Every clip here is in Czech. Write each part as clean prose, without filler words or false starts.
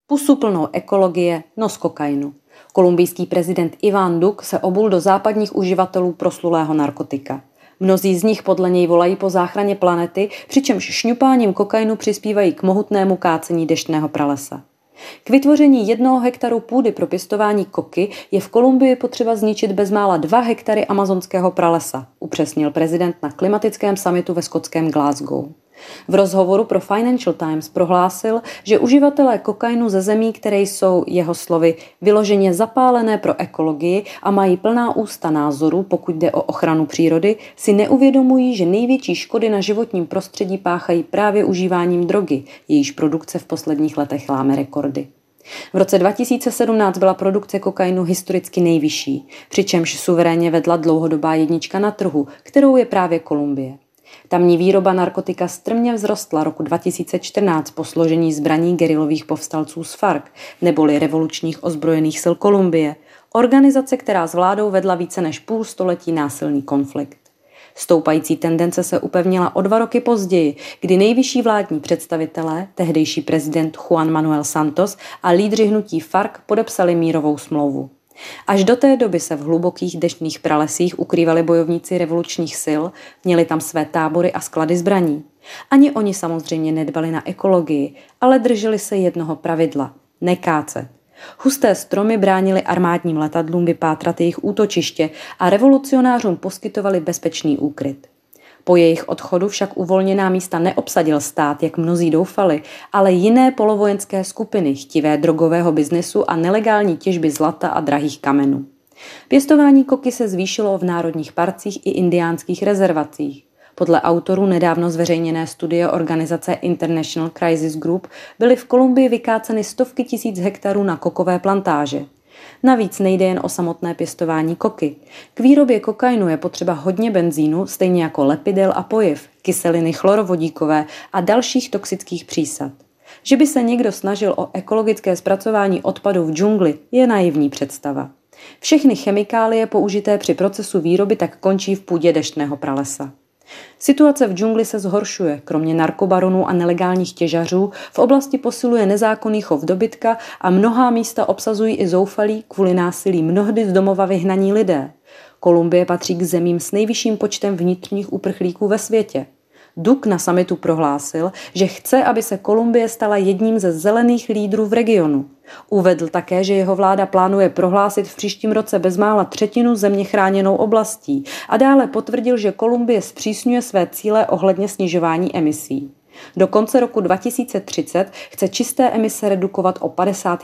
Pusu plnou ekologie, nos kokainu. Kolumbijský prezident Iván Duque se obul do západních uživatelů proslulého narkotika. Mnozí z nich podle něj volají po záchraně planety, přičemž šňupáním kokainu přispívají k mohutnému kácení deštného pralesa. K vytvoření 1 hektaru půdy pro pěstování koky je v Kolumbii potřeba zničit bezmála 2 hektary amazonského pralesa, upřesnil prezident na klimatickém summitu ve skotském Glasgow. V rozhovoru pro Financial Times prohlásil, že uživatelé kokainu ze zemí, které jsou, jeho slovy, vyloženě zapálené pro ekologii a mají plná ústa názorů, pokud jde o ochranu přírody, si neuvědomují, že největší škody na životním prostředí páchají právě užíváním drogy, jejíž produkce v posledních letech láme rekordy. V roce 2017 byla produkce kokainu historicky nejvyšší, přičemž suverénně vedla dlouhodobá jednička na trhu, kterou je právě Kolumbie. Tamní výroba narkotika strmě vzrostla roku 2014 po složení zbraní gerilových povstalců z FARC, neboli revolučních ozbrojených sil Kolumbie, organizace, která s vládou vedla více než půl století násilný konflikt. Stoupající tendence se upevnila o 2 roky později, kdy nejvyšší vládní představitelé, tehdejší prezident Juan Manuel Santos a lídři hnutí FARC podepsali mírovou smlouvu. Až do té doby se v hlubokých deštných pralesích ukrývali bojovníci revolučních sil, měli tam své tábory a sklady zbraní. Ani oni samozřejmě nedbali na ekologii, ale drželi se jednoho pravidla – nekácet. Husté stromy bránily armádním letadlům vypátrat jejich útočiště a revolucionářům poskytovali bezpečný úkryt. Po jejich odchodu však uvolněná místa neobsadil stát, jak mnozí doufali, ale jiné polovojenské skupiny chtivé drogového biznesu a nelegální těžby zlata a drahých kamenů. Pěstování koky se zvýšilo v národních parcích i indiánských rezervacích. Podle autorů nedávno zveřejněné studie organizace International Crisis Group byly v Kolumbii vykáceny stovky tisíc hektarů na kokové plantáže. Navíc nejde jen o samotné pěstování koky. K výrobě kokainu je potřeba hodně benzínu, stejně jako lepidel a pojiv, kyseliny chlorovodíkové a dalších toxických přísad. Že by se někdo snažil o ekologické zpracování odpadu v džungli, je naivní představa. Všechny chemikálie použité při procesu výroby tak končí v půdě deštného pralesa. Situace v džungli se zhoršuje, kromě narkobaronů a nelegálních těžařů v oblasti posiluje nezákonný chov dobytka a mnohá místa obsazují i zoufalí kvůli násilí mnohdy z domova vyhnaní lidé. Kolumbie patří k zemím s nejvyšším počtem vnitřních uprchlíků ve světě. Duque na summitu prohlásil, že chce, aby se Kolumbie stala jedním ze zelených lídrů v regionu. Uvedl také, že jeho vláda plánuje prohlásit v příštím roce bezmála 1/3 země chráněnou oblastí a dále potvrdil, že Kolumbie zpřísňuje své cíle ohledně snižování emisí. Do konce roku 2030 chce čisté emise redukovat o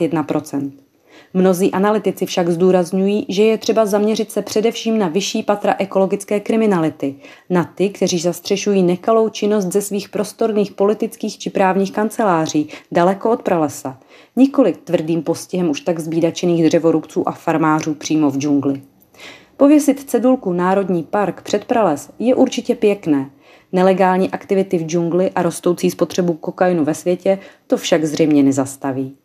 51%. Mnozí analytici však zdůrazňují, že je třeba zaměřit se především na vyšší patra ekologické kriminality, na ty, kteří zastřešují nekalou činnost ze svých prostorných politických či právních kanceláří, daleko od pralesa, nikoli tvrdým postihem už tak zbídačených dřevorubců a farmářů přímo v džungli. Pověsit cedulku Národní park před prales je určitě pěkné. Nelegální aktivity v džungli a rostoucí spotřebu kokainu ve světě to však zřejmě nezastaví.